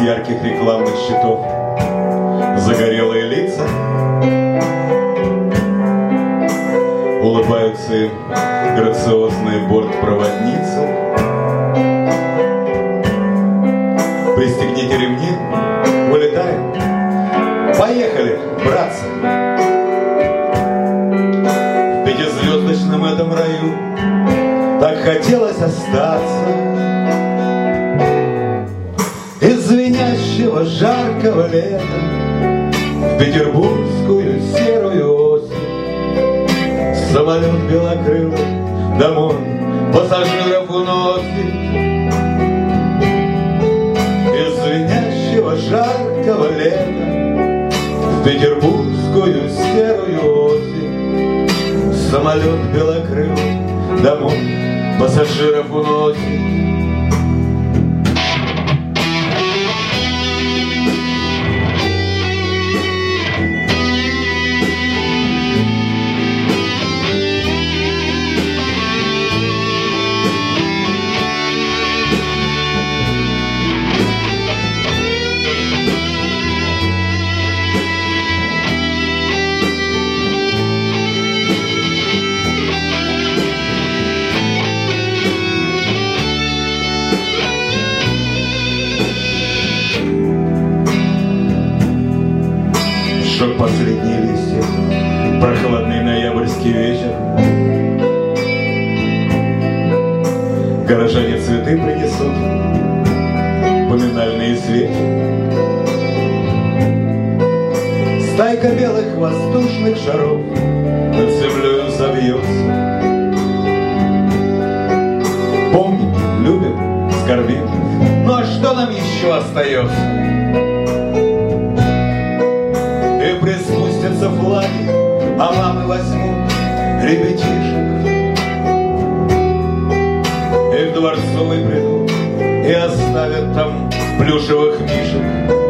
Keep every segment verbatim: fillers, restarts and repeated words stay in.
ярких рекламных щитов загорелые лица, улыбаются им грациозные бортпроводницы. Пристегните ремни, вылетаем, поехали, братцы. В пятизвездочном этом раю так хотелось остаться. Из звенящего жаркого лета в петербургскую серую осень самолет белокрылый домой пассажиров уносит. Из звенящего жаркого лета в петербургскую серую осень самолет белокрылый домой пассажиров уносит. Шок последние листья, прохладный ноябрьский вечер. Горожане цветы принесут, поминальные свечи. Стайка белых воздушных шаров над землею забьется. Помним, любим, скорбим, ну а что нам еще остается? Приспустятся флаги, а мамы возьмут ребятишек и в дворцовый придут и оставят там плюшевых мишек.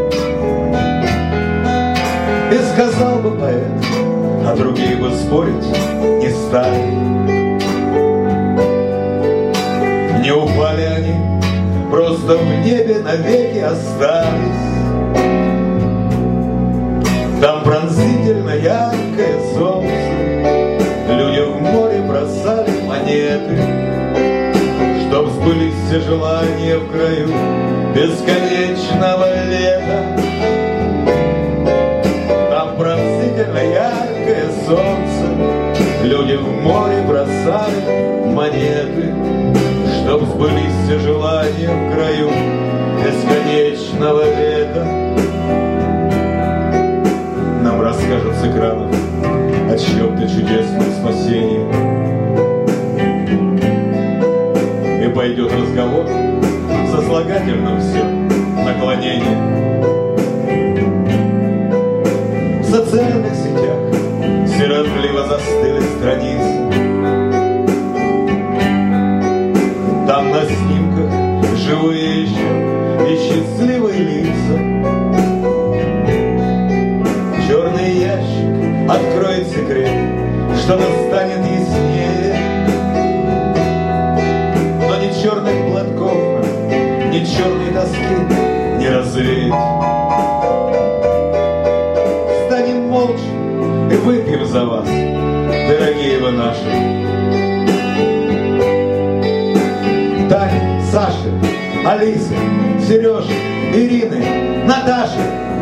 И сказал бы поэт, а другие бы спорить не стали. Не упали они, просто в небе навеки остались. Там пронзительно яркое солнце, люди в море бросали монеты, чтоб сбылись все желания в краю бесконечного лета. Там пронзительно яркое солнце, люди в море бросали монеты, чтоб сбылись все желания в краю бесконечного лета. Расскажут с экранов о чьем-то чудесном спасении, и пойдет разговор в сослагательном все наклонение. В социальных сетях сиротливо застыли страницы. Там на снимках живые еще и счастливые лица. Черный ящик откроет секрет, что настанет яснее. Но ни черных платков, ни черной тоски не развеять. Встанем молча и выпьем за вас, дорогие вы наши. Таня, Саша, Алиса, Сережа, Ирина, Наташа.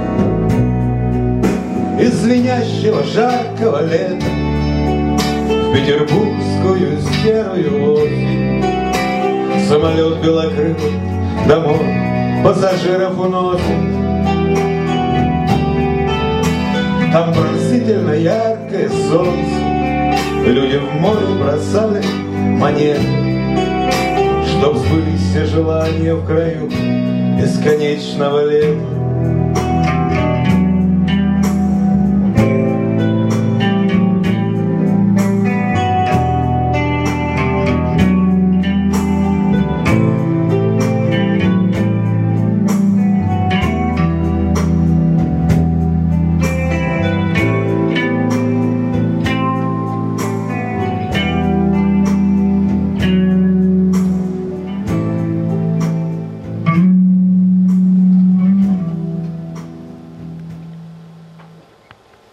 Из звенящего жаркого лета в петербургскую серую осень самолет белокрылый домой пассажиров уносит. Там пронзительно яркое солнце, люди в море бросали монеты, чтоб сбылись все желания в краю бесконечного лета.